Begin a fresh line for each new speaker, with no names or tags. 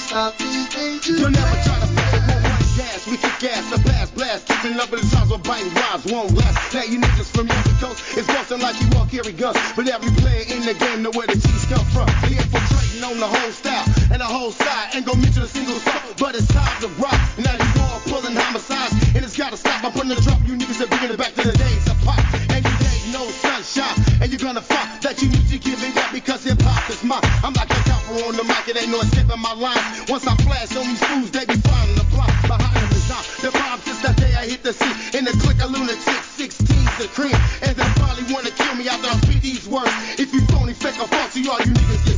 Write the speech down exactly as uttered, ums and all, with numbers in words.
You'll never try to fuck it, won't run gas. We kick gas, the blast, blast. Keeping up with the times, but biting rhymes won't last. Now you niggas from the other coast, it's bustin' like you all carry guns. But every player in the game know where the G's come from. They infiltrating on the whole style and the whole side. Ain't gon' mention a single song, but it's time to rock. Now you all pulling homicides, and it's gotta stop. I'm putting the drop, you niggas are bringing it back to the days of pop. And you ain't no sunshine, and you're gonna find that you need to give it up because hip hop is mine. I'm like a copper on the mic, it ain't no escaping my lines. Once I flash on these fools, they be finding the blind behind the design. The bomb since that day I hit the scene in the click of lunatics, sixteens the cream, and they probably wanna kill me after I speak these words. If you phony, fake, or falsy, all you niggas get